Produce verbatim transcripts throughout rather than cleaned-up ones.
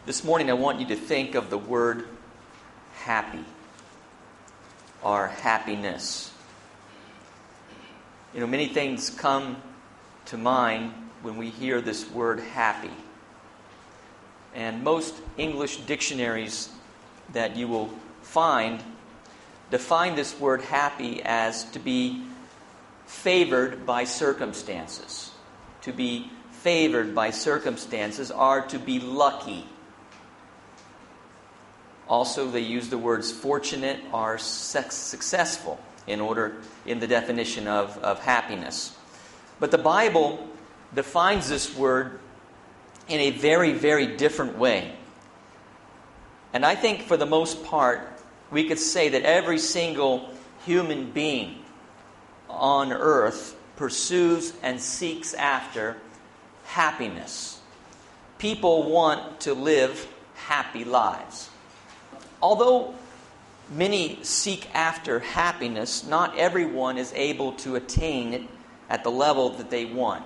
This morning I want you to think of the word happy, or happiness. You know, many things come to mind when we hear this word happy. And most English dictionaries that you will find define this word happy as to be favored by circumstances. To be favored by circumstances are to be lucky. Also, they use the words fortunate or successful in order in the definition of, of happiness. But the Bible defines this word in a very, very different way. And I think for the most part, we could say that every single human being on earth pursues and seeks after happiness. People want to live happy lives. Although many seek after happiness, not everyone is able to attain it at the level that they want.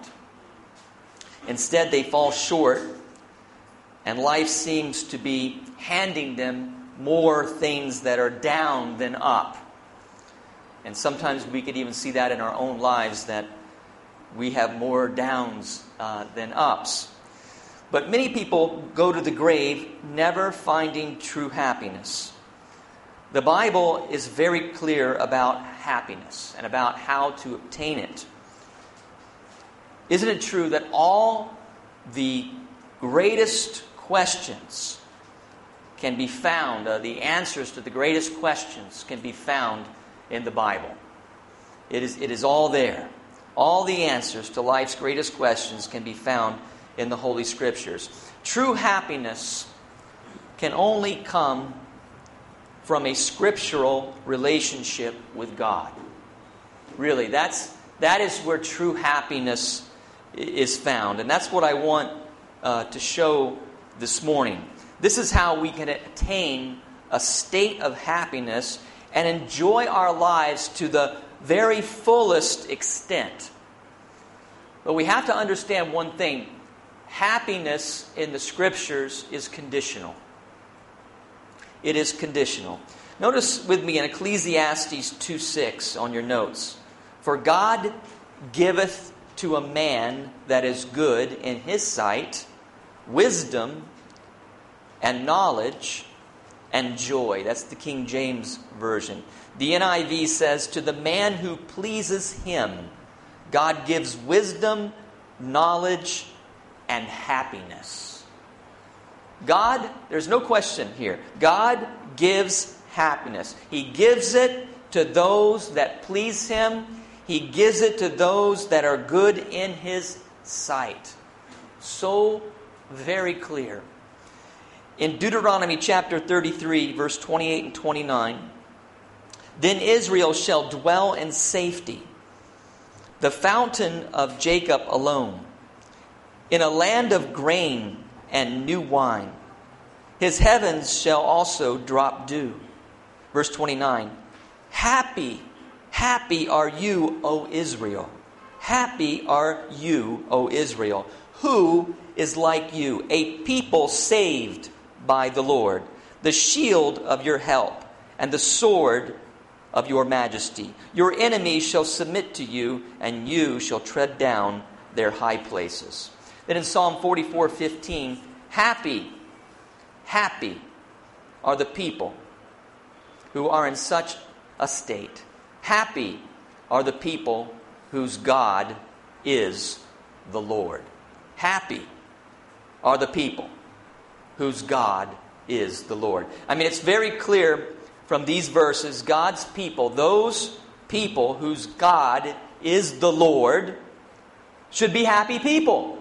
Instead, they fall short, and life seems to be handing them more things that are down than up. And sometimes we could even see that in our own lives, that we have more downs uh, than ups. But many people go to the grave never finding true happiness. The Bible is very clear about happiness and about how to obtain it. Isn't it true that all the greatest questions can be found, uh, the answers to the greatest questions can be found in the Bible? It is, it is all there. All the answers to life's greatest questions can be found in the Holy Scriptures. True happiness can only come from a scriptural relationship with God. Really, that's that is where true happiness is found. And that's what I want uh, to show this morning. This is how we can attain a state of happiness and enjoy our lives to the very fullest extent. But we have to understand one thing. Happiness in the Scriptures is conditional. It is conditional. Notice with me in Ecclesiastes two six on your notes. For God giveth to a man that is good in his sight wisdom and knowledge and joy. That's the King James Version. The N I V says, to the man who pleases him, God gives wisdom, knowledge, and happiness. God, there's no question here. God gives happiness. He gives it to those that please Him. He gives it to those that are good in His sight. So very clear. In Deuteronomy chapter thirty-three, verse twenty-eight and twenty-nine, then Israel shall dwell in safety, the fountain of Jacob alone, in a land of grain and new wine. His heavens shall also drop dew. Verse twenty-nine. Happy, happy are you, O Israel. Happy are you, O Israel. Who is like you? A people saved by the Lord, the shield of your help, and the sword of your majesty. Your enemies shall submit to you, and you shall tread down their high places. Then in Psalm forty-four fifteen, happy, happy are the people who are in such a state. Happy are the people whose God is the Lord. Happy are the people whose God is the Lord. I mean, it's very clear from these verses, God's people, those people whose God is the Lord, should be happy people.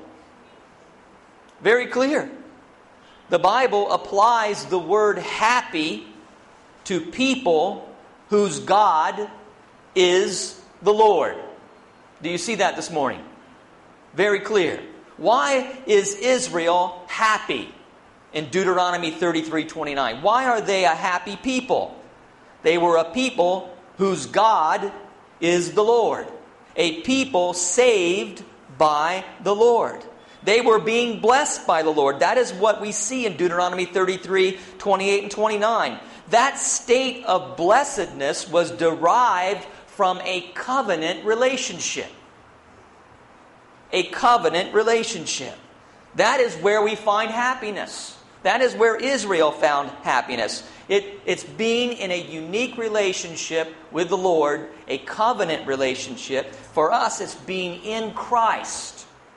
Very clear. The Bible applies the word happy to people whose God is the Lord. Do you see that this morning? Very clear. Why is Israel happy in Deuteronomy thirty-three twenty-nine? Why are they a happy people? They were a people whose God is the Lord. A people saved by the Lord. They were being blessed by the Lord. That is what we see in Deuteronomy thirty-three, twenty-eight and twenty-nine. That state of blessedness was derived from a covenant relationship. A covenant relationship. That is where we find happiness. That is where Israel found happiness. It, it's being in a unique relationship with the Lord, a covenant relationship. For us, it's being in Christ.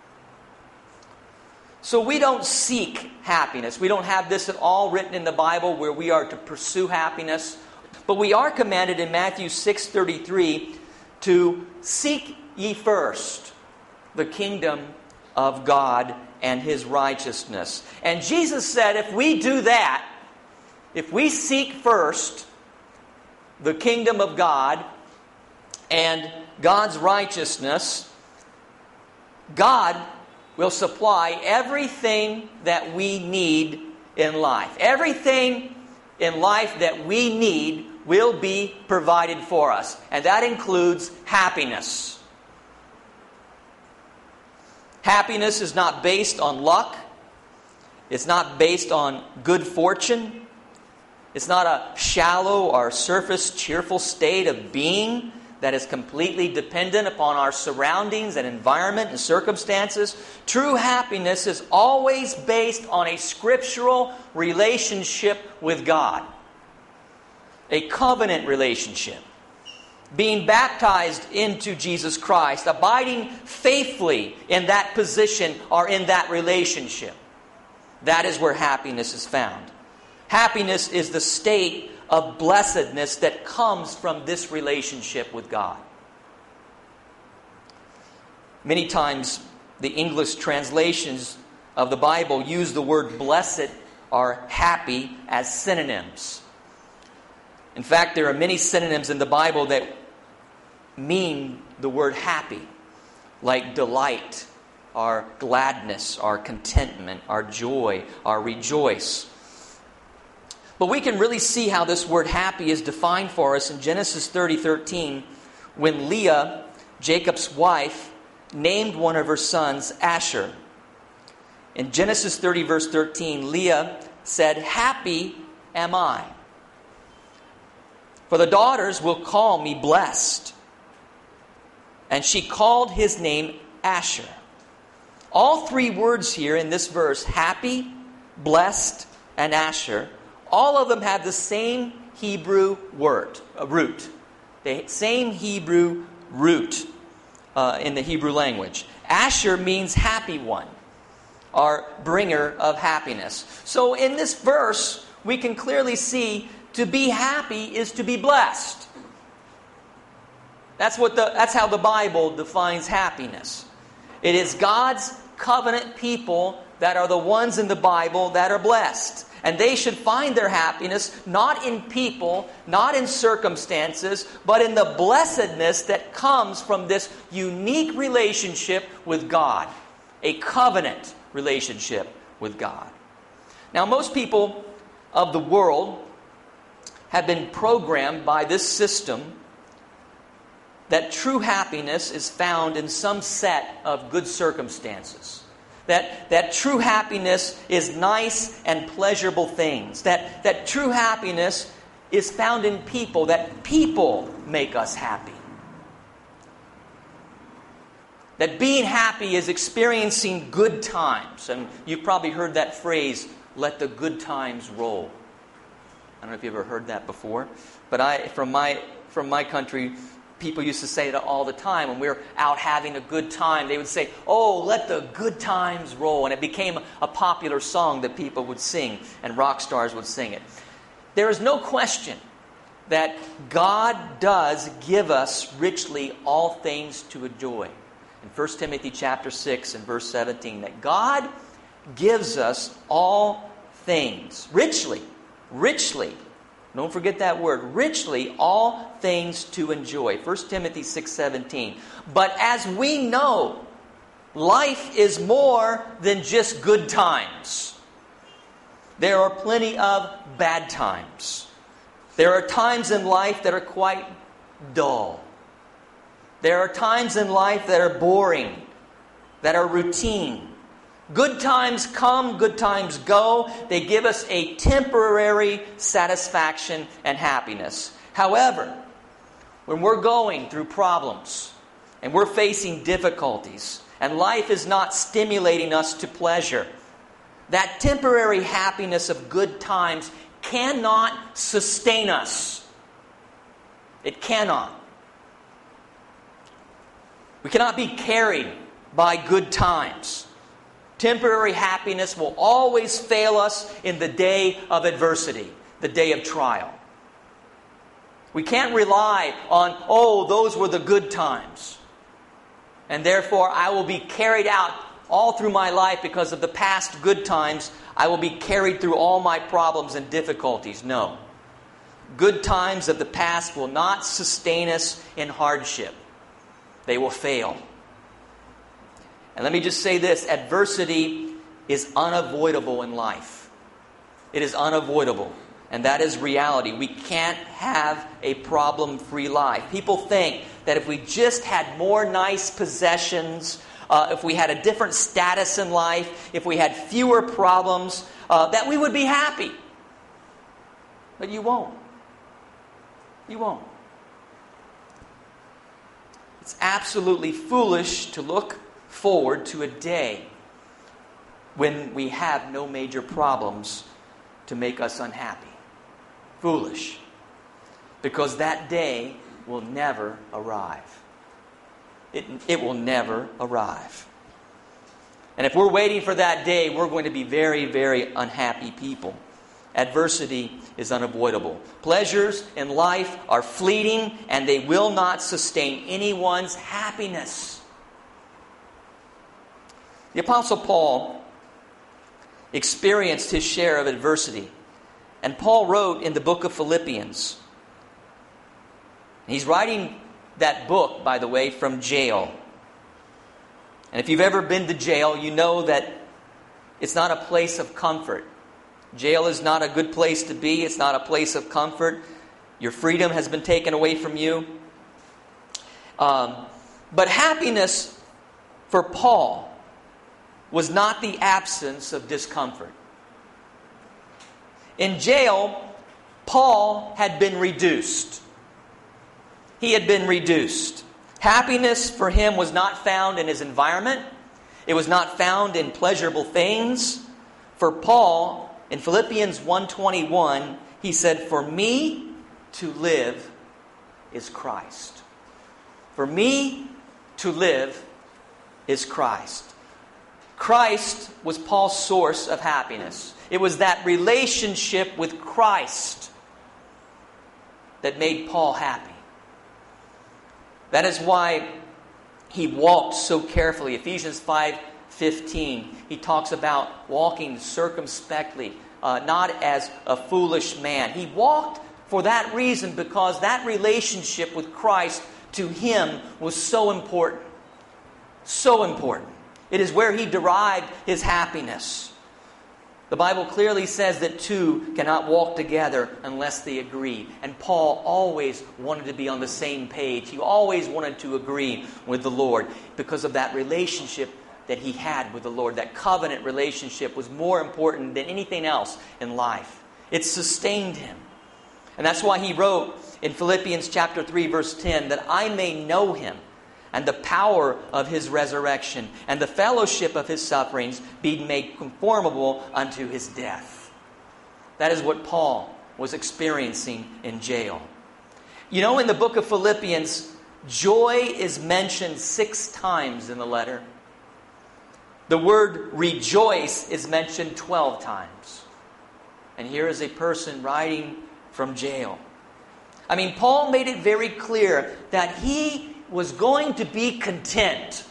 So we don't seek happiness. We don't have this at all written in the Bible where we are to pursue happiness. But we are commanded in Matthew six thirty-three to seek ye first the kingdom of God and His righteousness. And Jesus said if we do that, if we seek first the kingdom of God and God's righteousness, God will supply everything that we need in life. Everything in life that we need will be provided for us. And that includes happiness. Happiness is not based on luck. It's not based on good fortune. It's not a shallow or surface cheerful state of being that is completely dependent upon our surroundings and environment and circumstances. True happiness is always based on a scriptural relationship with God. A covenant relationship. Being baptized into Jesus Christ, abiding faithfully in that position or in that relationship. That is where happiness is found. Happiness is the state of blessedness that comes from this relationship with God. Many times the English translations of the Bible use the word blessed or happy as synonyms. In fact, there are many synonyms in the Bible that mean the word happy, like delight, or gladness, or contentment, or joy, or rejoice. But we can really see how this word happy is defined for us in Genesis thirty thirteen, when Leah, Jacob's wife, named one of her sons Asher. In Genesis thirty verse thirteen, Leah said, "Happy am I, for the daughters will call me blessed." And she called his name Asher. All three words here in this verse, happy, blessed, and Asher, all of them have the same Hebrew word, uh, root. The same Hebrew root uh, in the Hebrew language. Asher means happy one, or bringer of happiness. So in this verse, we can clearly see to be happy is to be blessed. That's what the that's how the Bible defines happiness. It is God's covenant people that are the ones in the Bible that are blessed. And they should find their happiness not in people, not in circumstances, but in the blessedness that comes from this unique relationship with God. A covenant relationship with God. Now, most people of the world have been programmed by this system that true happiness is found in some set of good circumstances. That, that true happiness is nice and pleasurable things. That, that true happiness is found in people. That people make us happy. That being happy is experiencing good times. And you've probably heard that phrase, let the good times roll. I don't know if you've ever heard that before. But I, from my, from my country, people used to say that all the time. When we were out having a good time, they would say, "Oh, let the good times roll." And it became a popular song that people would sing, and rock stars would sing it. There is no question that God does give us richly all things to enjoy. In First Timothy chapter six and verse seventeen, that God gives us all things richly, richly. Don't forget that word. Richly, all things to enjoy. First Timothy six seventeen. But as we know, life is more than just good times. There are plenty of bad times. There are times in life that are quite dull. There are times in life that are boring, that are routine. Good times come, good times go. They give us a temporary satisfaction and happiness. However, when we're going through problems and we're facing difficulties and life is not stimulating us to pleasure, that temporary happiness of good times cannot sustain us. It cannot. We cannot be carried by good times. Temporary happiness will always fail us in the day of adversity, the day of trial. We can't rely on, oh, those were the good times, and therefore I will be carried out all through my life because of the past good times. I will be carried through all my problems and difficulties. No. Good times of the past will not sustain us in hardship. They will fail. And let me just say this, adversity is unavoidable in life. It is unavoidable. And that is reality. We can't have a problem-free life. People think that if we just had more nice possessions, uh, if we had a different status in life, if we had fewer problems, uh, that we would be happy. But you won't. You won't. It's absolutely foolish to look forward to a day when we have no major problems to make us unhappy. Foolish. Because that day will never arrive. It, it will never arrive. And if we're waiting for that day, we're going to be very, very unhappy people. Adversity is unavoidable. Pleasures in life are fleeting, and they will not sustain anyone's happiness. The Apostle Paul experienced his share of adversity. And Paul wrote in the book of Philippians. He's writing that book, by the way, from jail. And if you've ever been to jail, you know that it's not a place of comfort. Jail is not a good place to be. It's not a place of comfort. Your freedom has been taken away from you. Um, but happiness for Paul was not the absence of discomfort. In jail, Paul had been reduced. He had been reduced. Happiness for him was not found in his environment. It was not found in pleasurable things. For Paul, in Philippians one twenty-one, he said, "For me to live is Christ." For me to live is Christ. Christ was Paul's source of happiness. It was that relationship with Christ that made Paul happy. That is why he walked so carefully. Ephesians five fifteen, he talks about walking circumspectly, uh, not as a foolish man. He walked for that reason, because that relationship with Christ to him was so important. So important. It is where he derived his happiness. The Bible clearly says that two cannot walk together unless they agree. And Paul always wanted to be on the same page. He always wanted to agree with the Lord because of that relationship that he had with the Lord. That covenant relationship was more important than anything else in life. It sustained him. And that's why he wrote in Philippians chapter three, verse ten, that I may know him and the power of his resurrection and the fellowship of his sufferings, being made conformable unto his death. That is what Paul was experiencing in jail. You know, in the book of Philippians, joy is mentioned six times in the letter. The word rejoice is mentioned twelve times. And here is a person writing from jail. I mean, Paul made it very clear that he was going to be content.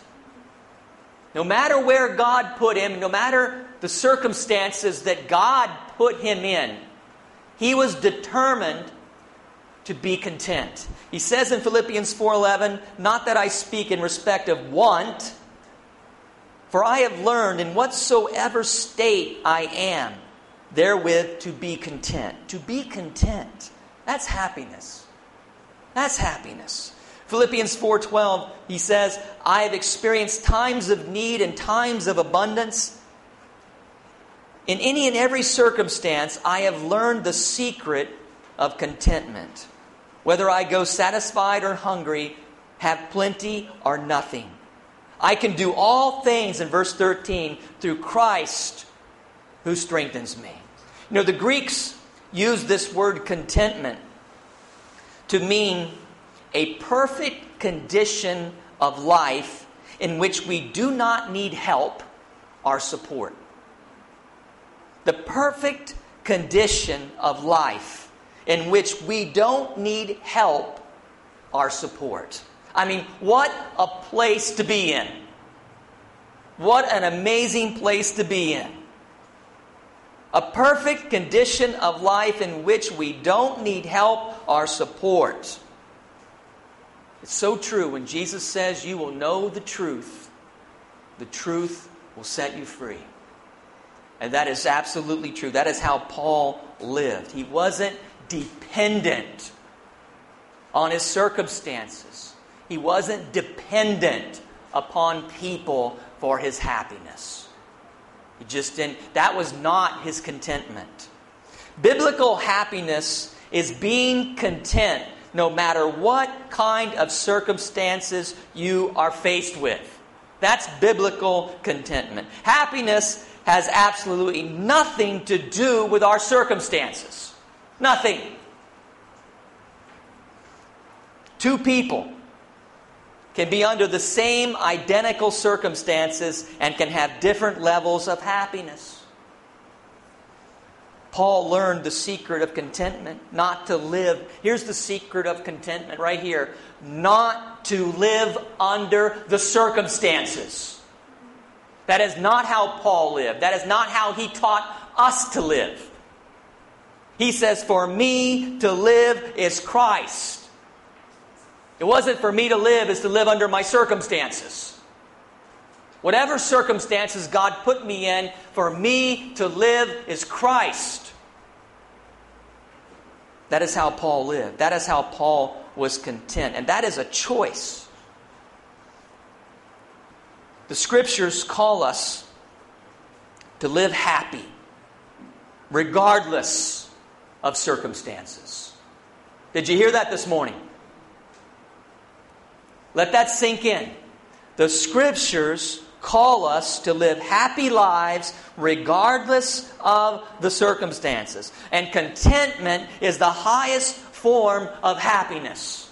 No matter where God put him, no matter the circumstances that God put him in, he was determined to be content. He says in Philippians four eleven, "Not that I speak in respect of want, for I have learned in whatsoever state I am, therewith to be content." To be content. That's happiness. That's happiness. Philippians four twelve, he says, "I have experienced times of need and times of abundance. In any and every circumstance, I have learned the secret of contentment. Whether I go satisfied or hungry, have plenty or nothing. I can do all things, in verse thirteen, through Christ who strengthens me. You know, the Greeks use this word contentment to mean a perfect condition of life in which we do not need help or support. The perfect condition of life in which we don't need help or support. I mean, what a place to be in. What an amazing place to be in. A perfect condition of life in which we don't need help or support. It's so true when Jesus says, you will know the truth. The truth will set you free. And that is absolutely true. That is how Paul lived. He wasn't dependent on his circumstances. He wasn't dependent upon people for his happiness. He just didn't. That was not his contentment. Biblical happiness is being content no matter what kind of circumstances you are faced with. That's biblical contentment. Happiness has absolutely nothing to do with our circumstances. Nothing. Two people can be under the same identical circumstances and can have different levels of happiness. Paul learned the secret of contentment, not to live. Here's the secret of contentment right here. Not to live under the circumstances. That is not how Paul lived. That is not how he taught us to live. He says, for me to live is Christ. It wasn't for me to live, it's to live under my circumstances. Whatever circumstances God put me in, for me to live is Christ. That is how Paul lived. That is how Paul was content. And that is a choice. The Scriptures call us to live happy, regardless of circumstances. Did you hear that this morning? Let that sink in. The Scriptures call us to live happy lives regardless of the circumstances. And contentment is the highest form of happiness.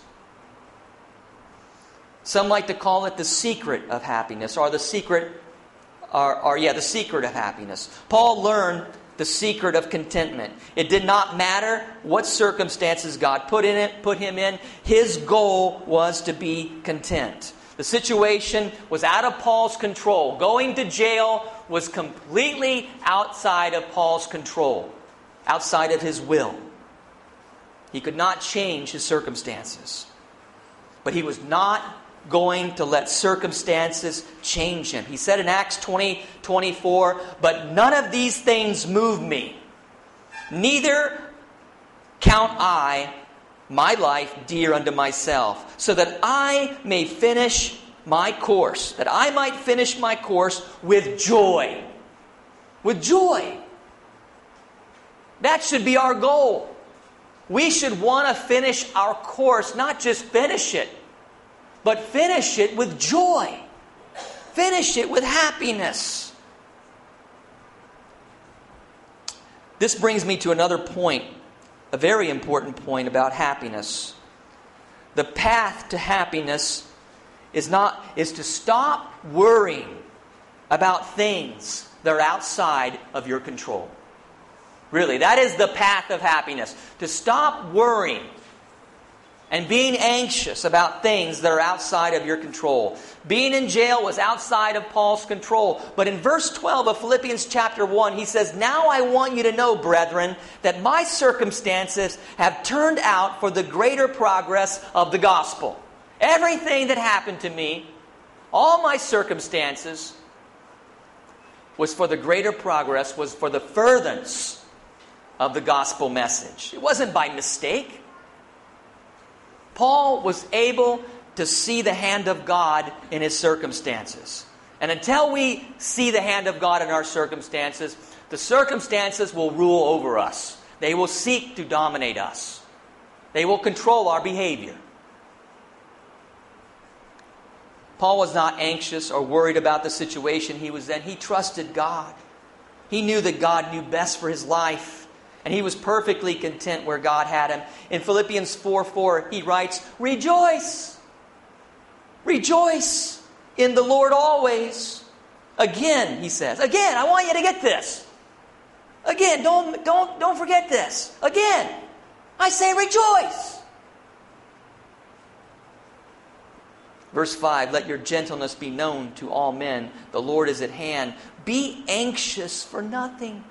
Some like to call it the secret of happiness, or the secret, or, or yeah, the secret of happiness. Paul learned the secret of contentment. It did not matter what circumstances God put in it, put him in. His goal was to be content. The situation was out of Paul's control. Going to jail was completely outside of Paul's control, outside of his will. He could not change his circumstances. But he was not going to let circumstances change him. He said in Acts twenty twenty-four, but none of these things move me. Neither count I my life dear unto myself, so that I may finish my course, that I might finish my course with joy. With joy. That should be our goal. We should want to finish our course, not just finish it, but finish it with joy. Finish it with happiness. This brings me to another point, a very important point about happiness. The path to happiness is not is to stop worrying about things that are outside of your control. Really, that is the path of happiness. To stop worrying and being anxious about things that are outside of your control. Being in jail was outside of Paul's control. But in verse twelve of Philippians chapter one, he says, now I want you to know, brethren, that my circumstances have turned out for the greater progress of the gospel. Everything that happened to me, all my circumstances, was for the greater progress, was for the furtherance of the gospel message. It wasn't by mistake. Paul was able to see the hand of God in his circumstances. And until we see the hand of God in our circumstances, The circumstances will rule over us. They will seek to dominate us. They will control our behavior. Paul was not anxious or worried about the situation he was in. He trusted God. He knew that God knew best for his life. And he was perfectly content where God had him. In Philippians four four, he writes, Rejoice! Rejoice in the Lord always. Again, he says. Again, I want you to get this. Again, don't, don't, don't forget this. Again, I say rejoice. Verse five, let your gentleness be known to all men. The Lord is at hand. Be anxious for nothing,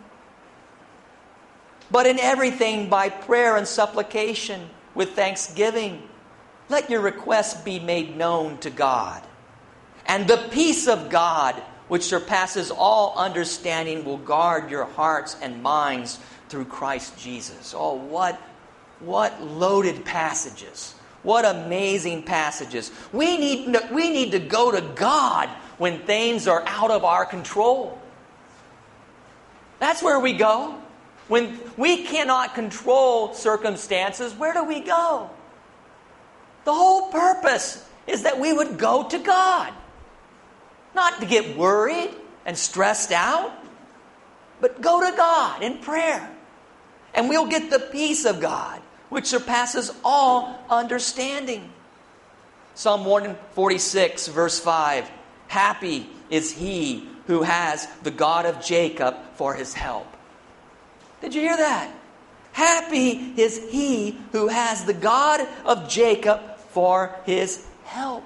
but in everything by prayer and supplication with thanksgiving. Let your requests be made known to God. And the peace of God, which surpasses all understanding, will guard your hearts and minds through Christ Jesus. Oh, what, what loaded passages. What amazing passages. We need, we need to go to God when things are out of our control. That's where we go. When we cannot control circumstances, where do we go? The whole purpose is that we would go to God. Not to get worried and stressed out, but go to God in prayer. And we'll get the peace of God, which surpasses all understanding. Psalm one forty-six, verse five. Happy is he who has the God of Jacob for his help. Did you hear that? Happy is he who has the God of Jacob for his help.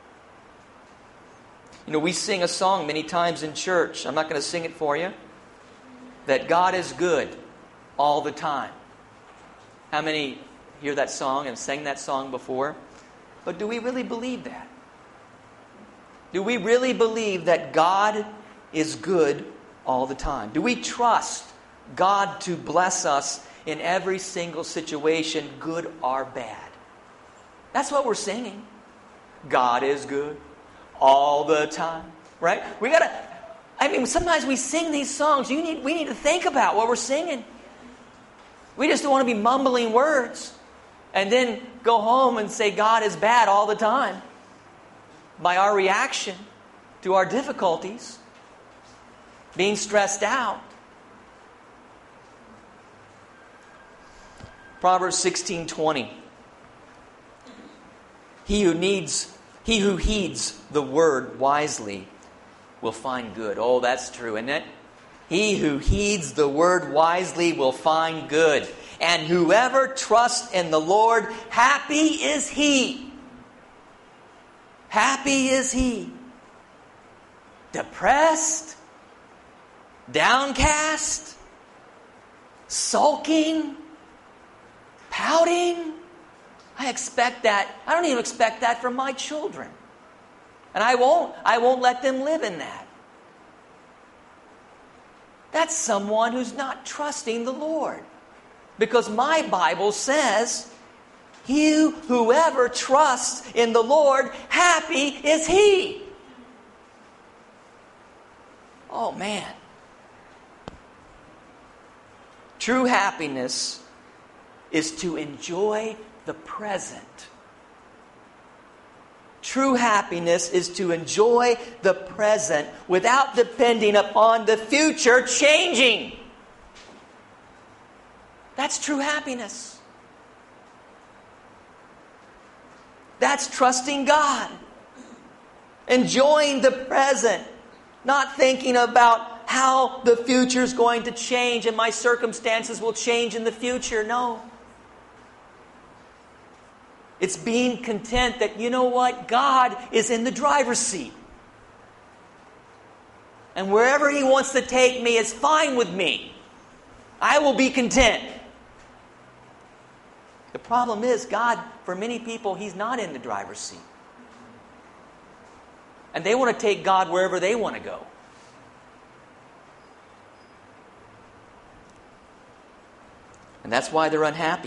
You know, we sing a song many times in church. I'm not going to sing it for you. That God is good all the time. How many hear that song and sang that song before? But do we really believe that? Do we really believe that God is good all the time? Do we trust God to bless us in every single situation, good or bad? That's what we're singing. God is good all the time, right? We gotta. I mean, sometimes we sing these songs. You need. We need to think about what we're singing. We just don't want to be mumbling words and then go home and say God is bad all the time by our reaction to our difficulties, being stressed out. Proverbs sixteen twenty. He who needs, he who heeds the word wisely will find good. Oh, that's true, isn't it? He who heeds the word wisely will find good. And whoever trusts in the Lord, happy is he. Happy is he. Depressed, downcast, sulking, pouting. I expect that. I don't even expect that from my children. And I won't. I won't let them live in that. That's someone who's not trusting the Lord. Because my Bible says, he, whoever trusts in the Lord, happy is he. Oh, man. True happiness is to enjoy the present. True happiness is to enjoy the present without depending upon the future changing. That's true happiness. That's trusting God. Enjoying the present. Not thinking about how the future is going to change and my circumstances will change in the future. No. It's being content that, you know what? God is in the driver's seat. And wherever he wants to take me is fine with me. I will be content. The problem is, God, for many people, he's not in the driver's seat. And they want to take God wherever they want to go. And that's why they're unhappy.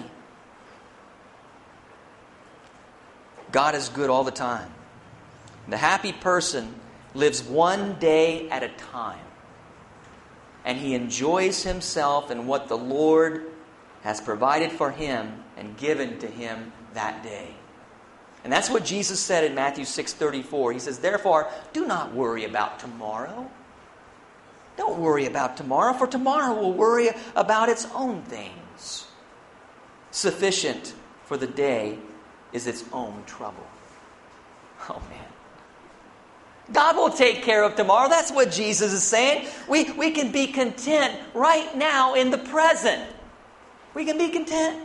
God is good all the time. The happy person lives one day at a time. and he enjoys himself and what the Lord has provided for him and given to him that day. And that's what Jesus said in Matthew six thirty-four. He says, therefore, do not worry about tomorrow. Don't worry about tomorrow, for tomorrow will worry about its own things. Sufficient for the day is its own trouble. Oh, man. God will take care of tomorrow. That's what Jesus is saying. We, we can be content right now in the present. We can be content.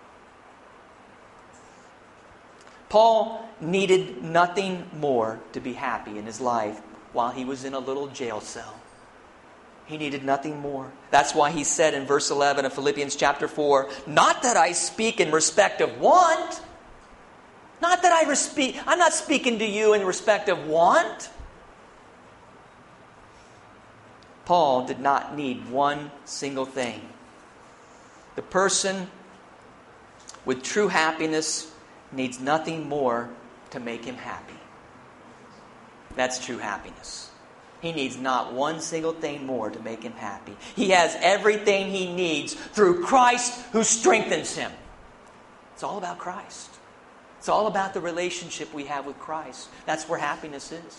Paul needed nothing more to be happy in his life while he was in a little jail cell. He needed nothing more. That's why he said in verse eleven of Philippians chapter four, not that I speak in respect of want. Not that I respe- I'm not speaking to you in respect of want. Paul did not need one single thing. The person with true happiness needs nothing more to make him happy. That's true happiness. He needs not one single thing more to make him happy. He has everything he needs through Christ who strengthens him. It's all about Christ. It's all about the relationship we have with Christ. That's where happiness is.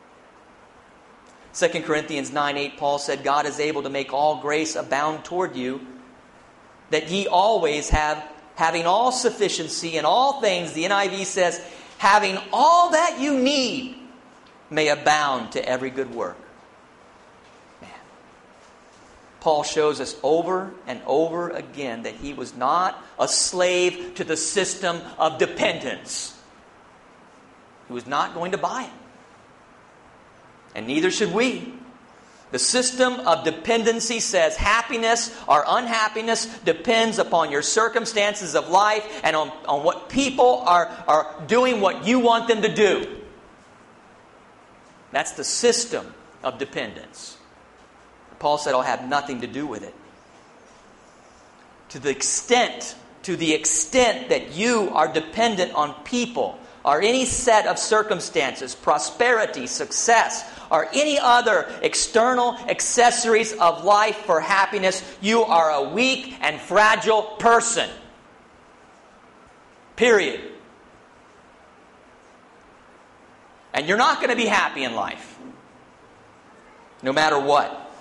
Second Corinthians nine eight, Paul said, God is able to make all grace abound toward you, that ye always have, having all sufficiency in all things, the N I V says, having all that you need, may abound to every good work. Man. Paul shows us over and over again that he was not a slave to the system of dependence. He was not going to buy it. And neither should we. The system of dependency says happiness or unhappiness depends upon your circumstances of life and on, on what people are, are doing what you want them to do. That's the system of dependence. Paul said, I'll have nothing to do with it. To the extent, to the extent that you are dependent on people or any set of circumstances, prosperity, success, or any other external accessories of life for happiness, you are a weak and fragile person. Period. And you're not going to be happy in life. No matter what.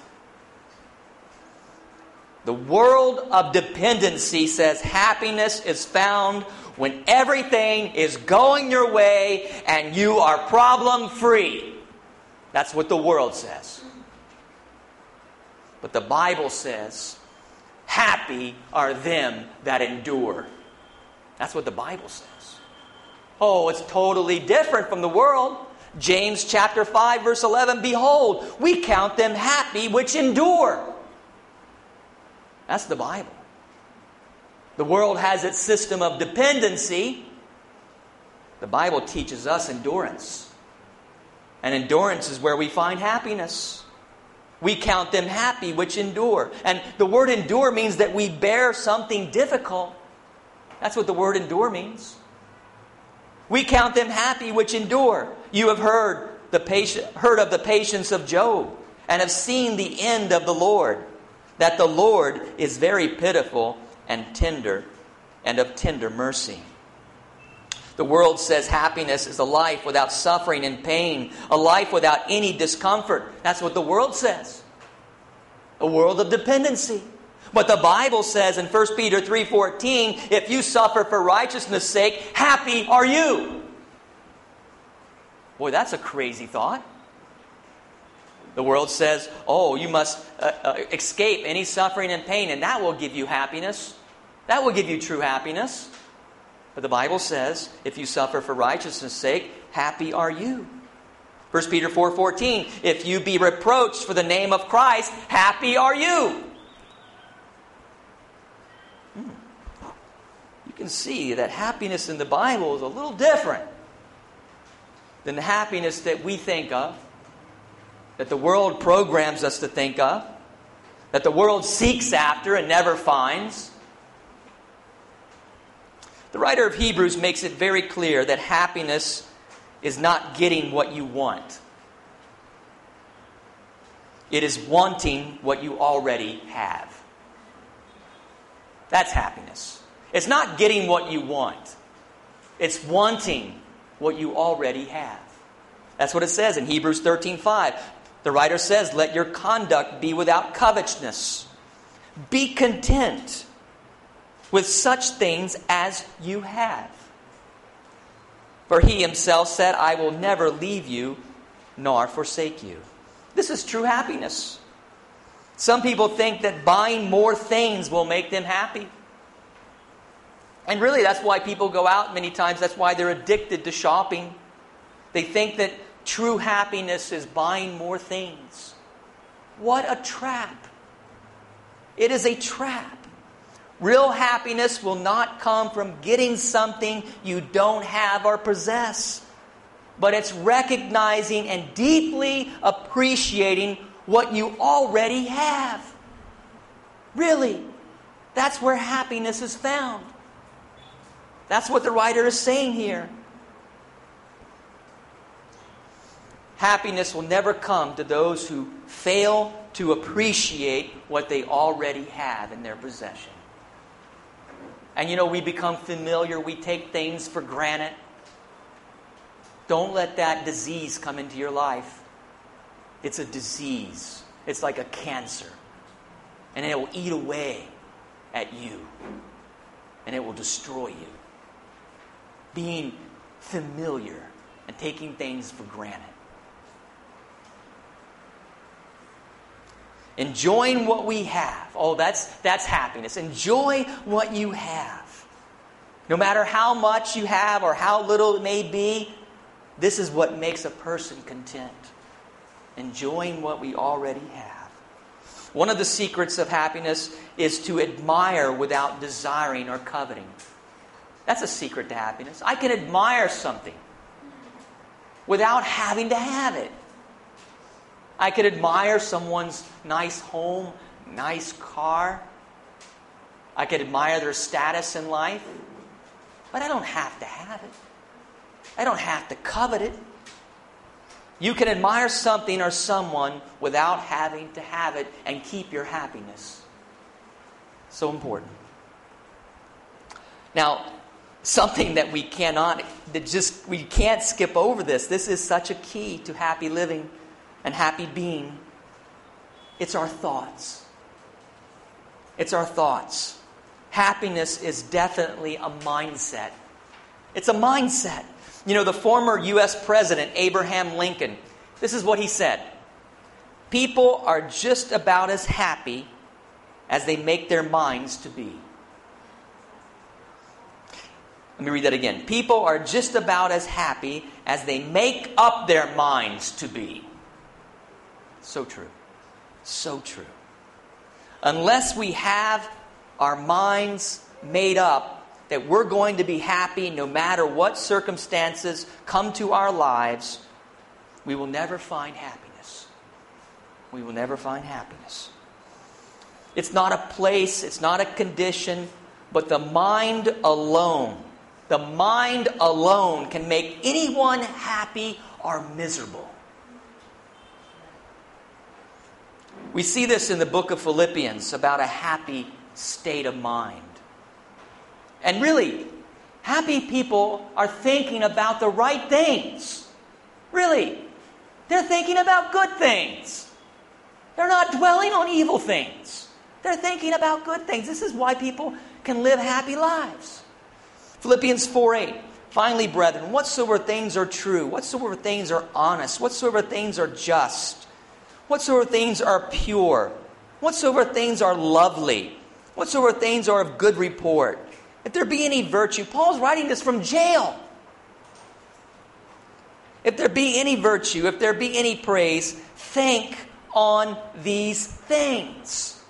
The world of dependency says happiness is found when everything is going your way and you are problem-free. That's what the world says. But the Bible says, happy are them that endure. That's what the Bible says. Oh, it's totally different from the world. James chapter five verse eleven, behold, we count them happy which endure. That's the Bible. The world has its system of dependency. The Bible teaches us endurance. And endurance is where we find happiness. We count them happy which endure. And the word endure means that we bear something difficult. That's what the word endure means. We count them happy which endure. You have heard the patient, heard of the patience of Job and have seen the end of the Lord, that the Lord is very pitiful and tender and of tender mercy. The world says happiness is a life without suffering and pain, a life without any discomfort. That's what the world says. A world of dependency. But the Bible says in First Peter three fourteen, if you suffer for righteousness' sake, happy are you. Boy, that's a crazy thought. The world says, oh, you must uh, uh, escape any suffering and pain, and that will give you happiness. That will give you true happiness. But the Bible says, if you suffer for righteousness' sake, happy are you. First Peter four fourteen, if you be reproached for the name of Christ, happy are you. Hmm. You can see that happiness in the Bible is a little different than the happiness that we think of, that the world programs us to think of, that the world seeks after and never finds. The writer of Hebrews makes it very clear that happiness is not getting what you want. It is wanting what you already have. That's happiness. It's not getting what you want. It's wanting what you already have. That's what it says in Hebrews thirteen five. The writer says, "Let your conduct be without covetousness. Be content with such things as you have. For he himself said, I will never leave you nor forsake you." This is true happiness. Some people think that buying more things will make them happy. And really, that's why people go out many times. That's why they're addicted to shopping. They think that true happiness is buying more things. What a trap. It is a trap. Real happiness will not come from getting something you don't have or possess. But it's recognizing and deeply appreciating what you already have. Really, that's where happiness is found. That's what the writer is saying here. Happiness will never come to those who fail to appreciate what they already have in their possession. And you know, we become familiar. We take things for granted. Don't let that disease come into your life. It's a disease. It's like a cancer. And it will eat away at you. And it will destroy you. Being familiar and taking things for granted. Enjoying what we have. Oh, that's that's happiness. Enjoy what you have. No matter how much you have or how little it may be, this is what makes a person content. Enjoying what we already have. One of the secrets of happiness is to admire without desiring or coveting. That's a secret to happiness. I can admire something without having to have it. I could admire someone's nice home, nice car. I could admire their status in life. But I don't have to have it. I don't have to covet it. You can admire something or someone without having to have it and keep your happiness. So important. Now, something that we cannot, that just we can't skip over this. This is such a key to happy living and happy being. It's our thoughts. It's our thoughts. Happiness is definitely a mindset. It's a mindset. You know, the former U S President, Abraham Lincoln, this is what he said. People are just about as happy as they make their minds to be. Let me read that again. People are just about as happy as they make up their minds to be. So true. So true. Unless we have our minds made up that we're going to be happy no matter what circumstances come to our lives, we will never find happiness. We will never find happiness. It's not a place, it's not a condition, but the mind alone, the mind alone can make anyone happy or miserable. We see this in the book of Philippians about a happy state of mind. And really, happy people are thinking about the right things. Really, they're thinking about good things. They're not dwelling on evil things. They're thinking about good things. This is why people can live happy lives. Philippians four eight. Finally, brethren, whatsoever things are true, whatsoever things are honest, whatsoever things are just, whatsoever things are pure, whatsoever things are lovely, whatsoever things are of good report, if there be any virtue, Paul's writing this from jail. If there be any virtue, if there be any praise, think on these things.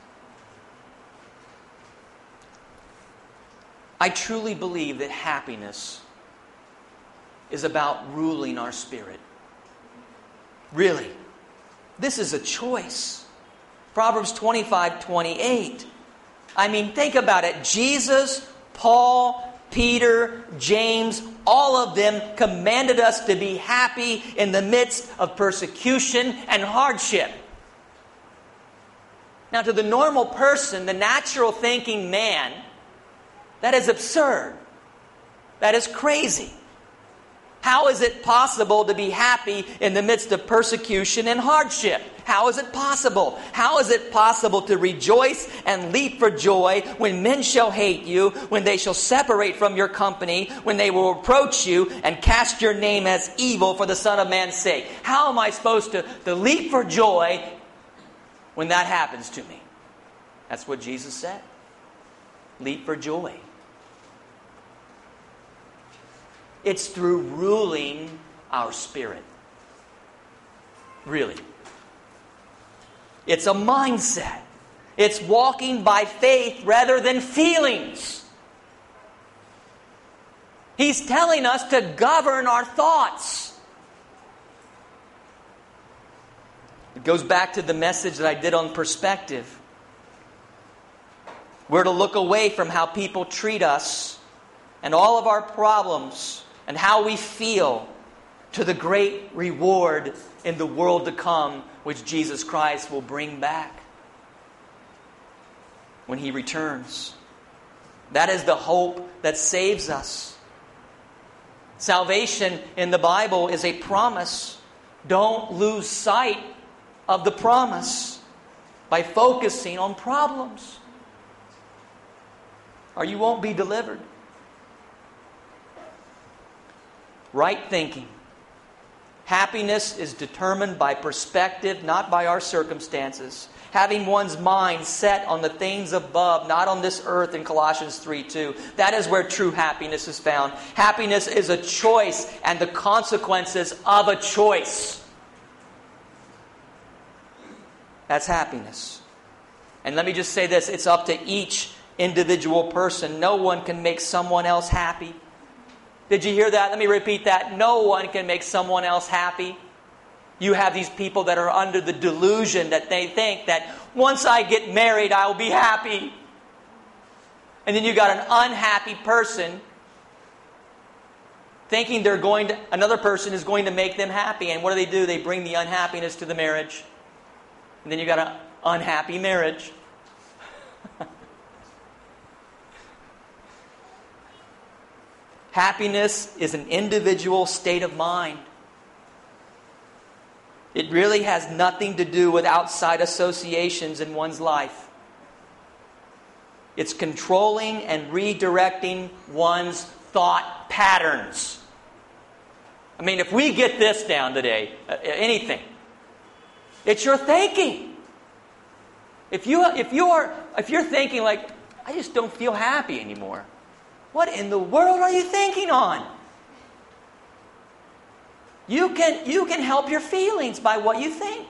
I truly believe that happiness is about ruling our spirit. Really. This is a choice. Proverbs twenty-five twenty-eight. I mean, think about it. Jesus, Paul, Peter, James, all of them commanded us to be happy in the midst of persecution and hardship. Now, to the normal person, the natural thinking man, that is absurd. That is crazy. How is it possible to be happy in the midst of persecution and hardship? How is it possible? How is it possible to rejoice and leap for joy when men shall hate you, when they shall separate from your company, when they will reproach you and cast your name as evil for the Son of Man's sake? How am I supposed to, to leap for joy when that happens to me? That's what Jesus said. Leap for joy. It's through ruling our spirit. Really. It's a mindset. It's walking by faith rather than feelings. He's telling us to govern our thoughts. It goes back to the message that I did on perspective. We're to look away from how people treat us and all of our problems and how we feel to the great reward in the world to come, which Jesus Christ will bring back when He returns. That is the hope that saves us. Salvation in the Bible is a promise. Don't lose sight of the promise by focusing on problems, or you won't be delivered. Right thinking. Happiness is determined by perspective, not by our circumstances. Having one's mind set on the things above, not on this earth in Colossians three two. That is where true happiness is found. Happiness is a choice and the consequences of a choice. That's happiness. And let me just say this, it's up to each individual person. No one can make someone else happy. Did you hear that? Let me repeat that. No one can make someone else happy. You have these people that are under the delusion that they think that once I get married, I'll be happy. And then you got an unhappy person thinking they're going to, another person is going to make them happy. And what do they do? They bring the unhappiness to the marriage. And then you got an unhappy marriage. Happiness is an individual state of mind. It really has nothing to do with outside associations in one's life. It's controlling and redirecting one's thought patterns. I mean, if we get this down today, uh, anything, it's your thinking. If you if you are if you're thinking like, I just don't feel happy anymore. What in the world are you thinking on? You can, you can help your feelings by what you think.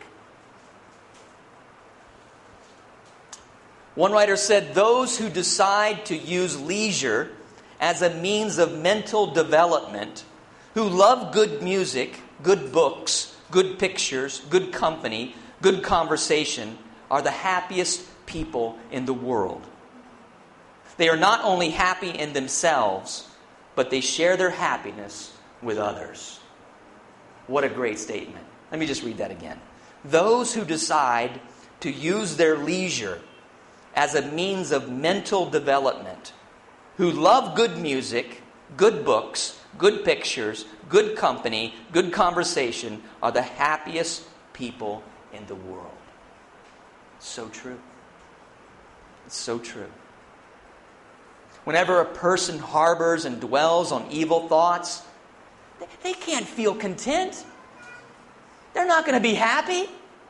One writer said, those who decide to use leisure as a means of mental development, who love good music, good books, good pictures, good company, good conversation, are the happiest people in the world. They are not only happy in themselves, but they share their happiness with others. What a great statement. Let me just read that again. Those who decide to use their leisure as a means of mental development, who love good music, good books, good pictures, good company, good conversation, are the happiest people in the world. So true. It's so true. Whenever a person harbors and dwells on evil thoughts, they can't feel content. They're not going to be happy.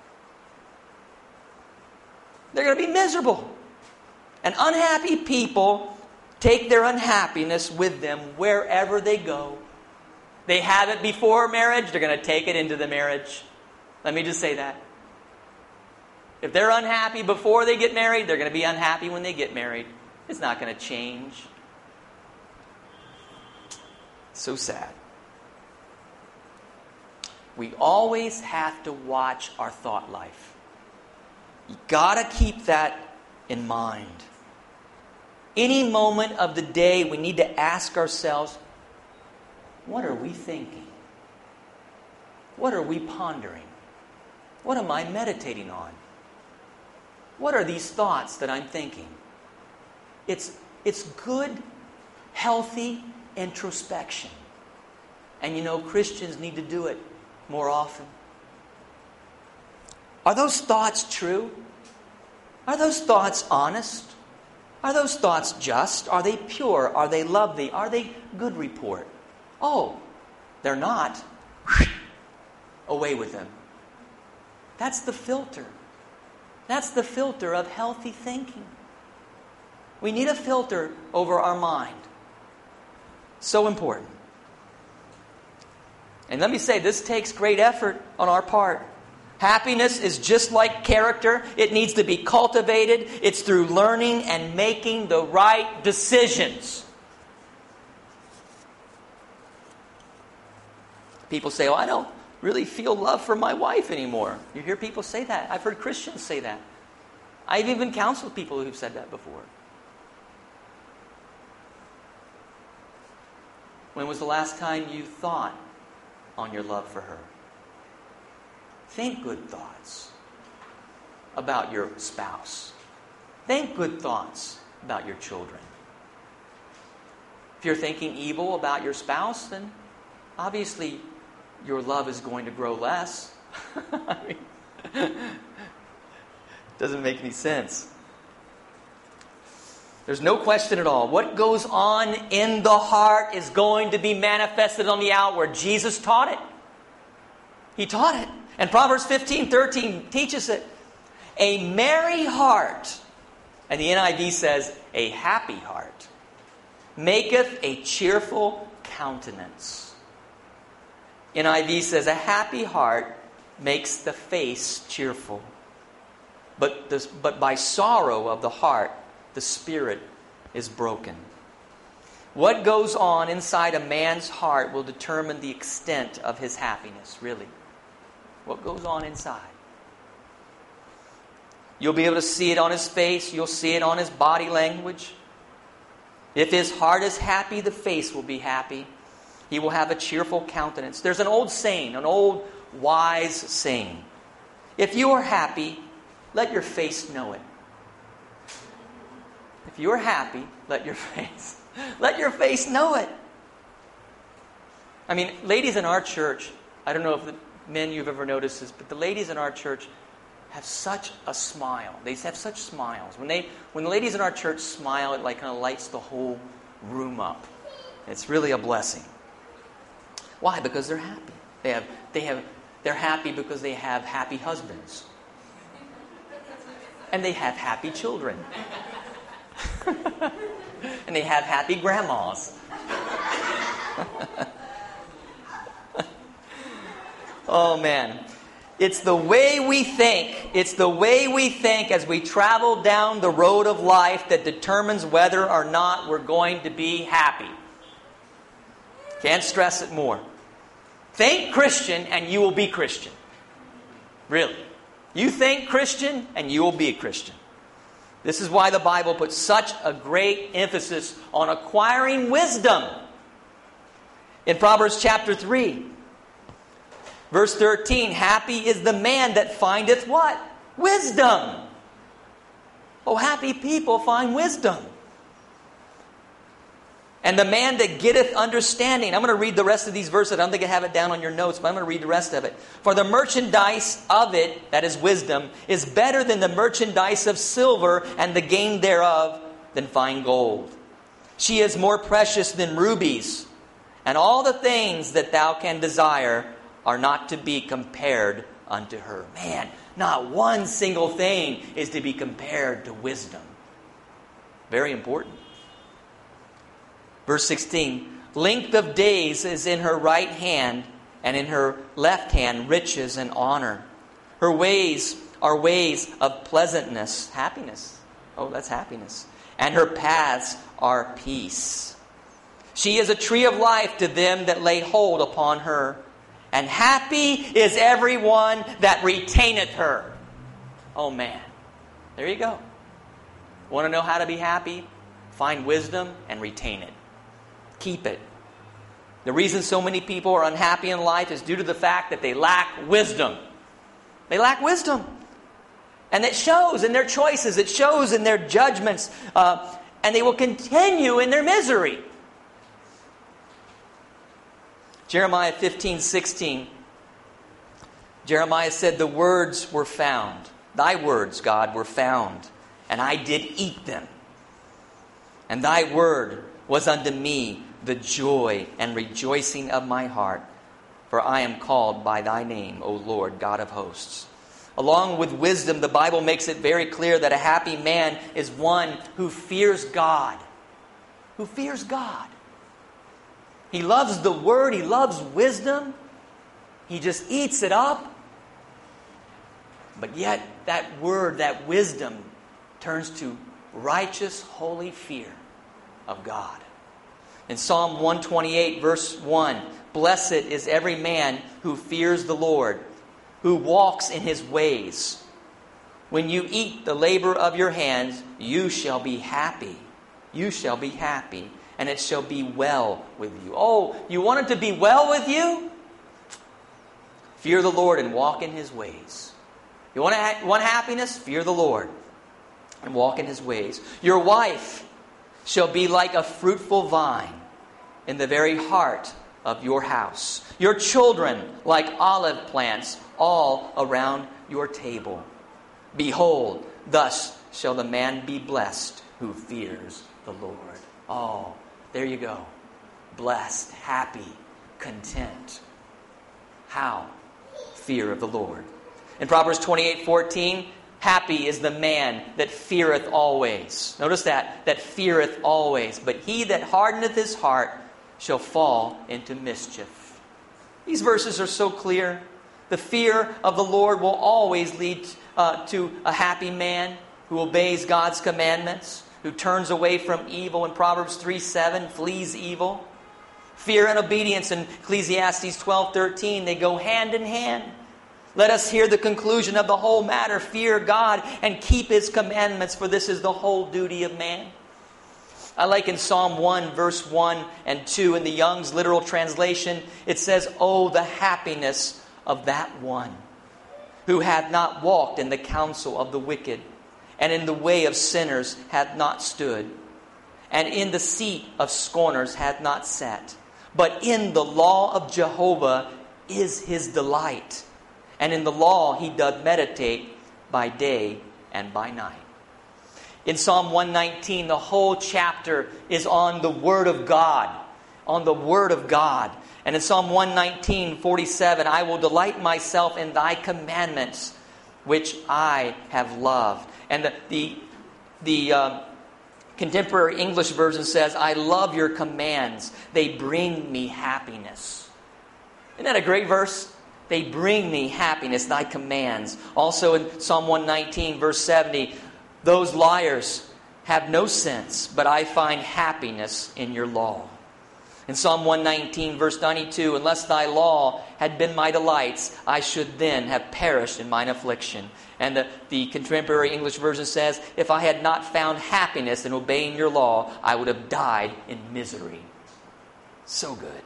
They're going to be miserable. And unhappy people take their unhappiness with them wherever they go. They have it before marriage, they're going to take it into the marriage. Let me just say that. If they're unhappy before they get married, they're going to be unhappy when they get married. It's not going to change. So sad. We always have to watch our thought life. You got to keep that in mind. Any moment of the day, we need to ask ourselves, what are we thinking? What are we pondering? What am I meditating on? What are these thoughts that I'm thinking? It's, it's good, healthy introspection. And you know, Christians need to do it more often. Are those thoughts true? Are those thoughts honest? Are those thoughts just? Are they pure? Are they lovely? Are they good report? Oh, they're not. Away with them. That's the filter. That's the filter of healthy thinking. We need a filter over our mind. So important. And let me say, this takes great effort on our part. Happiness is just like character. It needs to be cultivated. It's through learning and making the right decisions. People say, oh, I don't really feel love for my wife anymore. You hear people say that. I've heard Christians say that. I've even counseled people who've said that before. When was the last time you thought on your love for her? Think good thoughts about your spouse. Think good thoughts about your children. If you're thinking evil about your spouse, then obviously your love is going to grow less. I mean, doesn't make any sense. There's no question at all. What goes on in the heart is going to be manifested on the outward. Jesus taught it. He taught it. And Proverbs fifteen thirteen teaches it. A merry heart, and the N I V says, a happy heart, maketh a cheerful countenance. N I V says, a happy heart makes the face cheerful. But, this, but by sorrow of the heart, the spirit is broken. What goes on inside a man's heart will determine the extent of his happiness, really. What goes on inside. You'll be able to see it on his face. You'll see it on his body language. If his heart is happy, the face will be happy. He will have a cheerful countenance. There's an old saying, an old wise saying. If you are happy, let your face know it. If you are happy, let your face, let your face know it. I mean, ladies in our church, I don't know if the men you've ever noticed this, but the ladies in our church have such a smile. They have such smiles. When they, when the ladies in our church smile, it like kind of lights the whole room up. It's really a blessing. Why? Because they're happy. They have, they have, they're happy because they have happy husbands. And they have happy children. And they have happy grandmas. Oh man. It's the way we think. It's the way we think as we travel down the road of life that determines whether or not we're going to be happy. Can't stress it more. Think Christian and you will be Christian. Really. You think Christian and you will be a Christian. This is why the Bible puts such a great emphasis on acquiring wisdom. In Proverbs chapter three, verse thirteen, happy is the man that findeth what? Wisdom. Oh, happy people find wisdom. And the man that getteth understanding. I'm going to read the rest of these verses. I don't think I have it down on your notes, but I'm going to read the rest of it. For the merchandise of it, that is wisdom, is better than the merchandise of silver, and the gain thereof than fine gold. She is more precious than rubies, and all the things that thou can desire are not to be compared unto her. Man, not one single thing is to be compared to wisdom. Very important. Verse sixteen, length of days is in her right hand, and in her left hand riches and honor. Her ways are ways of pleasantness, happiness. Oh, that's happiness. And her paths are peace. She is a tree of life to them that lay hold upon her. And happy is everyone that retaineth her. Oh man, there you go. Want to know how to be happy? Find wisdom and retain it. Keep it. The reason so many people are unhappy in life is due to the fact that they lack wisdom. They lack wisdom. And it shows in their choices. It shows in their judgments. Uh, and they will continue in their misery. Jeremiah fifteen sixteen. Jeremiah said, the words were found. Thy words, God, were found. And I did eat them. And thy word was unto me the joy and rejoicing of my heart. For I am called by thy name, O Lord, God of hosts. Along with wisdom, the Bible makes it very clear that a happy man is one who fears God. Who fears God. He loves the Word. He loves wisdom. He just eats it up. But yet, that Word, that wisdom, turns to righteous, holy fear of God. In Psalm one twenty-eight, verse one, blessed is every man who fears the Lord, who walks in His ways. When you eat the labor of your hands, you shall be happy. You shall be happy, and it shall be well with you. Oh, you want it to be well with you? Fear the Lord and walk in His ways. You want, ha- want happiness? Fear the Lord and walk in His ways. Your wife shall be like a fruitful vine in the very heart of your house. Your children like olive plants all around your table. Behold, thus shall the man be blessed who fears the Lord. Oh, there you go. Blessed, happy, content. How? Fear of the Lord. In Proverbs twenty-eight fourteen, happy is the man that feareth always. Notice that, that feareth always. But he that hardeneth his heart shall fall into mischief. These verses are so clear. The fear of the Lord will always lead uh, to a happy man who obeys God's commandments, who turns away from evil. In Proverbs three seven, flees evil. Fear and obedience in Ecclesiastes twelve thirteen, they go hand in hand. Let us hear the conclusion of the whole matter. Fear God and keep His commandments, for this is the whole duty of man. I like in Psalm one, verse one and two, in the Young's literal translation, it says, oh, the happiness of that one who hath not walked in the counsel of the wicked, and in the way of sinners hath not stood, and in the seat of scorners hath not sat. But in the law of Jehovah is his delight, and in the law he doth meditate by day and by night. In Psalm one nineteen, the whole chapter is on the Word of God. On the Word of God. And in Psalm one nineteen, forty-seven, I will delight myself in thy commandments, which I have loved. And the, the, the uh, contemporary English version says, I love your commands. They bring me happiness. Isn't that a great verse? They bring me happiness, thy commands. Also in Psalm one nineteen, verse seventy, those liars have no sense, but I find happiness in your law. In Psalm one nineteen, verse ninety-two, unless thy law had been my delights, I should then have perished in mine affliction. And the, the contemporary English version says, if I had not found happiness in obeying your law, I would have died in misery. So good.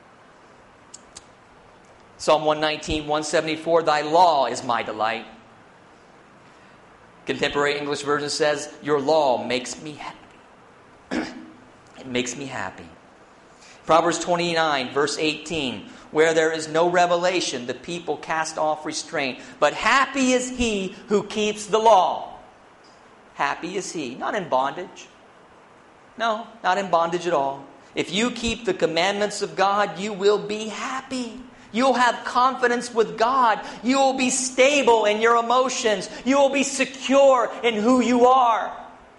Psalm one nineteen, one seventy-four, thy law is my delight. Contemporary English version says, your law makes me happy. It makes me happy. Proverbs twenty-nine, verse eighteen, where there is no revelation, the people cast off restraint. But happy is he who keeps the law. Happy is he. Not in bondage. No, not in bondage at all. If you keep the commandments of God, you will be happy. You'll have confidence with God. You will be stable in your emotions. You will be secure in who you are.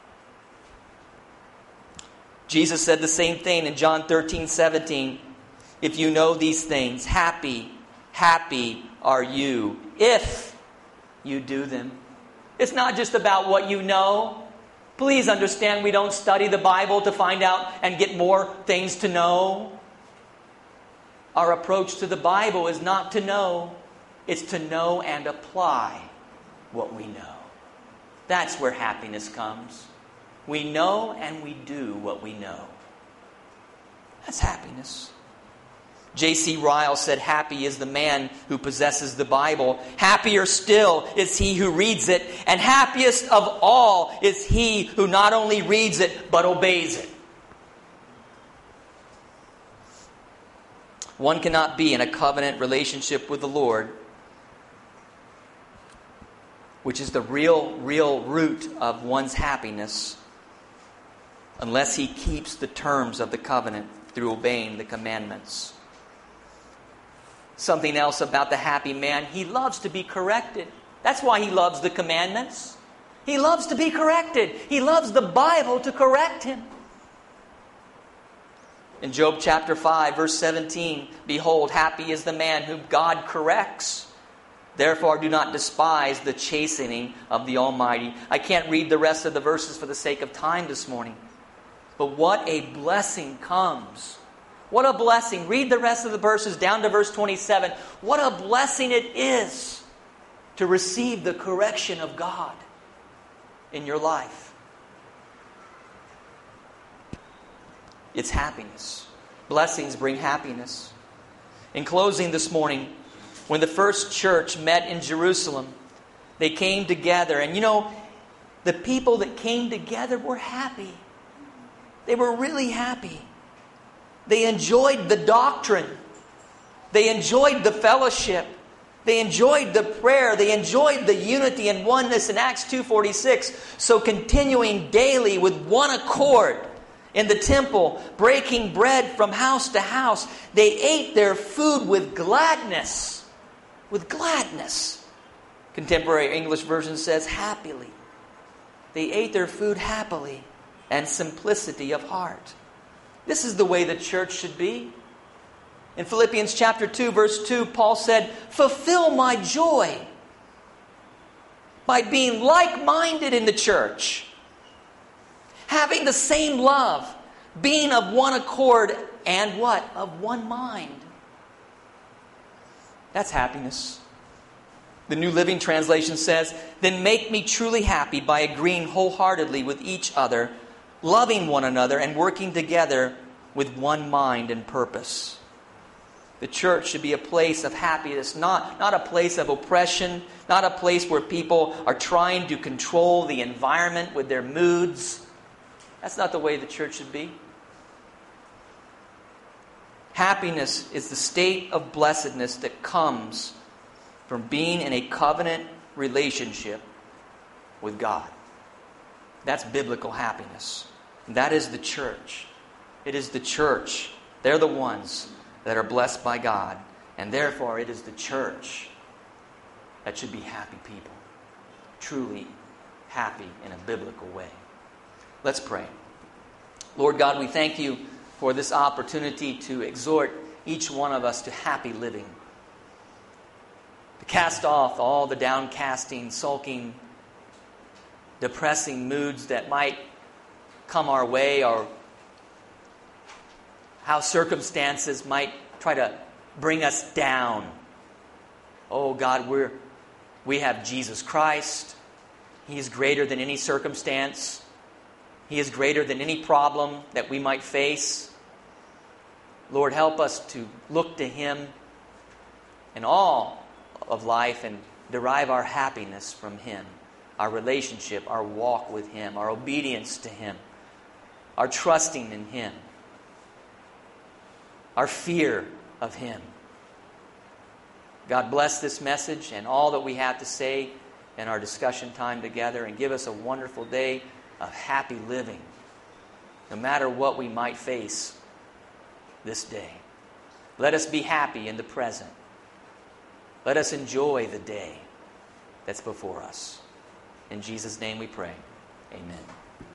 Jesus said the same thing in John thirteen, seventeen. If you know these things, happy, happy are you if you do them. It's not just about what you know. Please understand we don't study the Bible to find out and get more things to know. Our approach to the Bible is not to know. It's to know and apply what we know. That's where happiness comes. We know and we do what we know. That's happiness. J C Ryle said, happy is the man who possesses the Bible. Happier still is he who reads it. And happiest of all is he who not only reads it, but obeys it. One cannot be in a covenant relationship with the Lord, which is the real, real root of one's happiness, unless he keeps the terms of the covenant through obeying the commandments. Something else about the happy man, he loves to be corrected. That's why he loves the commandments. He loves to be corrected. He loves the Bible to correct him. In Job chapter five, verse seventeen, behold, happy is the man whom God corrects. Therefore do not despise the chastening of the Almighty. I can't read the rest of the verses for the sake of time this morning. But what a blessing comes. What a blessing. Read the rest of the verses down to verse twenty-seven. What a blessing it is to receive the correction of God in your life. It's happiness. Blessings bring happiness. In closing this morning, when the first church met in Jerusalem, they came together. And you know, the people that came together were happy. They were really happy. They enjoyed the doctrine. They enjoyed the fellowship. They enjoyed the prayer. They enjoyed the unity and oneness in Acts two forty-six. So continuing daily with one accord in the temple, breaking bread from house to house, they ate their food with gladness. With gladness. Contemporary English version says happily. They ate their food happily and simplicity of heart. This is the way the church should be. In Philippians chapter two, verse two, Paul said, fulfill my joy by being like-minded in the church, having the same love, being of one accord, and what? Of one mind. That's happiness. The New Living Translation says, then make me truly happy by agreeing wholeheartedly with each other, loving one another, and working together with one mind and purpose. The church should be a place of happiness, not, not a place of oppression, not a place where people are trying to control the environment with their moods. That's not the way the church should be. Happiness is the state of blessedness that comes from being in a covenant relationship with God. That's biblical happiness. That is the church. It is the church. They're the ones that are blessed by God. And therefore, it is the church that should be happy people. Truly happy in a biblical way. Let's pray. Lord God, we thank you for this opportunity to exhort each one of us to happy living. To cast off all the downcasting, sulking, depressing moods that might come our way, or how circumstances might try to bring us down. Oh God, we're, we have Jesus Christ. He is greater than any circumstance. He is greater than any problem that we might face. Lord, help us to look to Him in all of life and derive our happiness from Him, our relationship, our walk with Him, our obedience to Him, our trusting in Him, our fear of Him. God bless this message and all that we have to say in our discussion time together, and give us a wonderful day of happy living, no matter what we might face this day. Let us be happy in the present. Let us enjoy the day that's before us. In Jesus' name we pray. Amen.